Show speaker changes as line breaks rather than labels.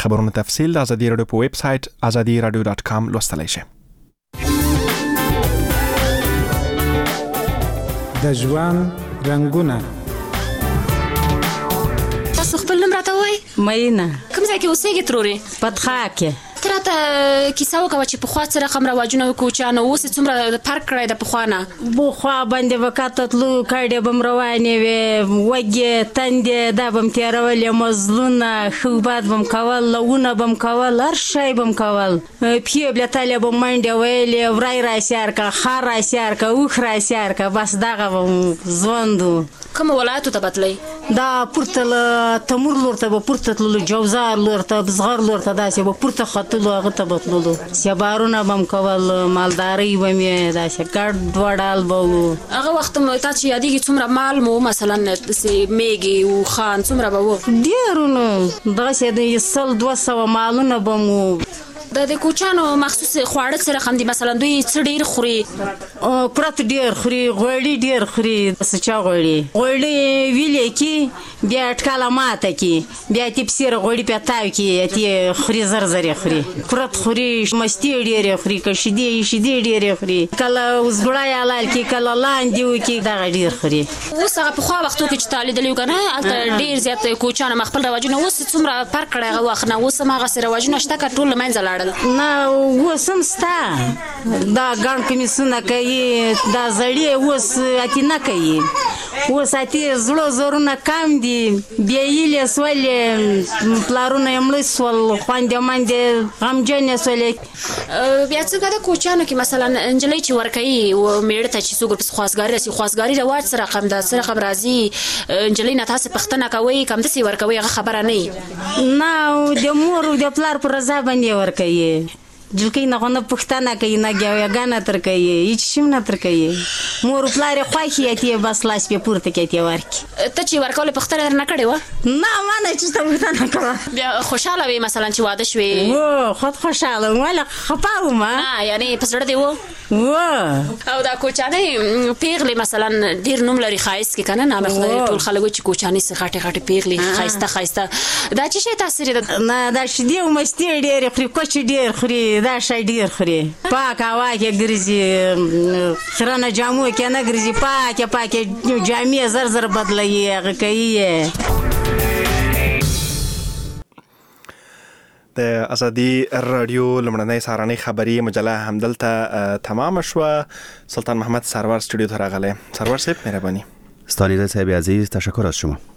خبرونو تفصیل د ازادي رادیو په ویب سټ azadiradio.com لوستلای شئ.
د ژوند رنگونه.
تاسو خپل نوم راته وایئ؟
مینه.
کوم ځای کې اوسېږئ ترورې؟
پتخا کې.
ته راته کیسه وکړه چې پخوا څه رقم رواجونه وو کوچیانو، اوس یې څومره فرق کړی د پخوا نه؟
بخوا باندې به کاته تلو، کاډې به م روانې وې، وږې تندې دا به م تېرولې، مزلونه ښه باد به م کول، لوونه به م کول، هر شی به م کول، پښې بلتلې به م منډې ویلې، وری راسیار که، خر راسیار که، اوښ راسیار که، بس دغه به م ژوند و.
کومو ولایتو ته به تلئ؟
دا پورته له تمور لور ته به پورته تللو، جوزار لور ته، بزغر لور ته، داسې به پورته ختلو، هغه ته به تللو، سیبارونه به م کول، مالدارۍ به مې داسې ګډ وډال به وو.
هغه وخت تا چې یادېږي څومره مال مو مثلا داسې میږې اوښان څومره به وو؟
ډېرونه، داسې د 100-200 مالونه به مو.
د کوچیانو مخصوص خواړه څه رقم دي؟ مثلا دوی څه ډېر خوري؟
کورت ډېر خوري، غوړي ډېر خوري، سچا غوړي ویلې کې، بیا اټکاله ماته کې، بیا تې پسېره غوړي پیتاو کې تې خوري، زر زر یې خوري، کورت خوري، مستې ډېرې خوري، که شیدې ډېرې خوري، کله اوزګړی حلال کې، کله لاندې وکړي، دغه ډېر خوري.
اوس هغه پخوا وختو کې چې تا لیدلي وو که نه، هلته ډېر زیات کوچیانو خپل رواجونه، اوس څومره فرق کړی هغه وخت نه؟ اوس هماغسې رواجونه شته که ټول له منځه لاړل؟
نه، اوس هم شته، دا ګڼ کمیسونه کوي، دا زړې اوس اتې نه کوي، اوس اتې زړه زرونه کم دي، بیا هیلې سولې، پلارونه یې مړه سول، خویندې میندې غمجنې سولې.
بیا څنګه د کوچیانو کې مثلا نجلۍ چې ورکوي مېړه ته چې څوک ورپسې خواستګاري راسي، خواستګاري رواج څه رقم ده؟ څه رقم راځي؟ نجلۍ نه تاسې پوښتنه کوئ که همداسې ورکوئ هغه خبره نه وي؟
نه، د مور او د پلار په رضا باندې ورکوي. جلکۍ نه خو نه پوښتنه کوي، نه ګیاویګانه تر کوي، هېڅ شی نه تر کوي. مور و پلار یې خوښ یې اتې بس لاس پې پورته کړي اتې ورکړي.
ته چې ورکولې پوښتنه درنه کړې وه؟
نه، ما نه چېرته پوښتنه کوه.
بیا خوشحاله وې مثلا چې واده شوې؟
خود خوشحاله وم، ولې خفه وم.
یعنې په زړه دې و؟ او دا کوچانۍ پیغلې مثلا ډېر نوم لري ښایست کې که نه؟ نامې خدای ټول خلک وایي چې کوچانۍ څه غټې غټې پیغلې ښایسته ښایسته، دا څه شی تاثیر ده؟
نه، دا شیدې او مستې ډېرې خوري، کوچې ډېر خوري، دا شی ډېر خوري، پاک هوا کې ګرځي، خیرنه جامو کې نه ګرځي، پاکې جامې زر زر بدلوي، هغه کوي یې.
د ازادي رادیو لومړنۍ سهارنۍ خبري مجله همدلته تمام شوه. سلطان محمد سرور استودیو ته راغلی. سرور صاحب مهرباني.
ستانیده صاحب عزیز، تشکر از شما.